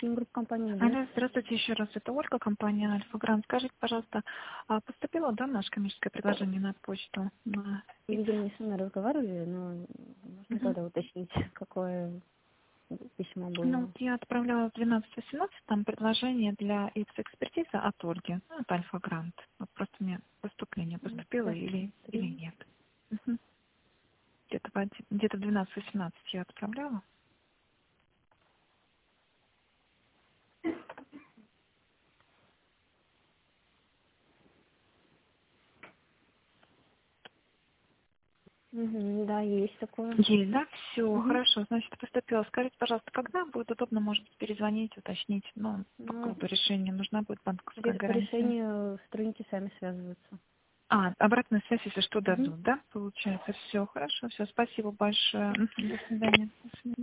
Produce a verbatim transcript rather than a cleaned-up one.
Маркетинг групп компании «Лес». Алло, здравствуйте еще раз. Это Ольга, компания Альфа Грант. Скажите, пожалуйста, а поступило, да, наше коммерческое предложение на почту? На... Вы, видимо, не со мной разговаривали, но можно Мгм. тогда уточнить, какое письмо Ну, было. вот я отправляла в двенадцать восемнадцать, там предложение для экспертизы от Ольги, ну, от Альфа Грант. Вот просто мне поступление поступило или, или Посмотри. нет. Мгм. Где-то в оди- где-то в двенадцать восемнадцать я отправляла. Угу, да, есть такое. Есть, да? Все, Угу. хорошо, значит, поступило. Скажите, пожалуйста, когда будет удобно, может, перезвонить, уточнить, ну, по Ну, поводу решения, нужна будет банковская ре- по гарантия? решению сотрудники сами связываются. А, обратная связь, если что, Угу. дадут, да? Получается, все хорошо, все, спасибо большое. Мгм, до свидания. До свидания.